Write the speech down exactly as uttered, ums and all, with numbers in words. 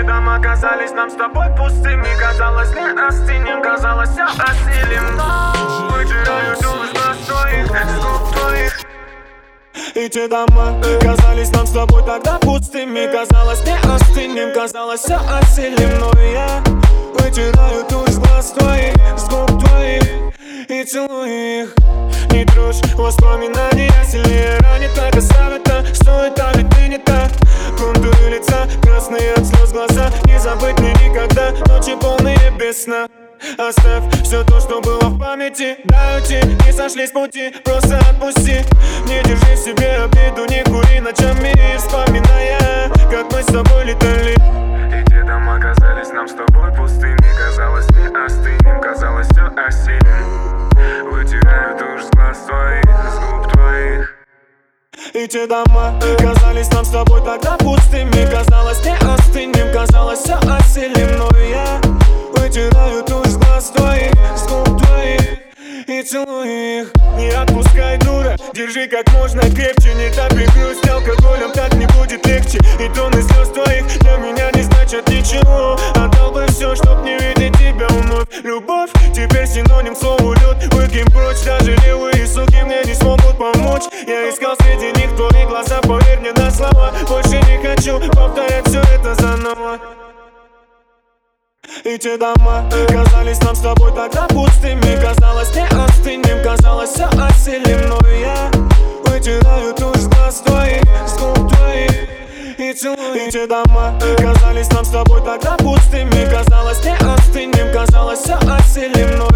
дома казались нам с тобой пустыми. Казалось, не остынем, казалось, все осилим. Вытираю тушь глаз твоих, с губ твоих. И те дома казались нам с тобой тогда пустыми. Казалось, не остынем, казалось, все осилим. Но я вытираю тушь глаз твоих, с губ твоих и целую их. Не трожь воспоминания, сильнее ранит, так оставит-то, стоит, а ведь ты не так. Контуры лица, красные от слез глаза, не забыть мне никогда, ночи полные без сна. Оставь все то, что было в памяти, дай уйти, не сошлись пути, просто отпусти. Не держи в себе обиду, не кури ночами, вспоминая, как мы с тобой летали. И те дома казались нам с тобой пустыми. Казалось, не остынем, казалось, все осилим. Вытираю тушь с глаз твоих, с губ твоих. И те дома казались нам с тобой тогда пустыми. Казалось, не остынем, казалось, все осилим. Но я вытираю тушь с глаз твоих, с губ твоих и целую их. Не отпускай, дура, держи как можно крепче. Не топи грусть алкоголем, так не будет легче. И тонны слез твоих для меня не значат ничего. Отдал бы все, чтоб не видеть тебя вновь. Любовь теперь синоним слову лед. Выкинь прочь, даже левые суки мне не смогут помочь. Я искал среди них твои глаза, поверь мне на слова. Больше не хочу повторять все это заново. И те дома казались нам с тобой тогда пустыми. Казалось, не остынем, казалось, все осилим. Но я вытираю тушь с глаз твоих, с губ твоих и целую. И те дома казались нам с тобой тогда пустыми. Казалось, не остынем, казалось, все осилим. Но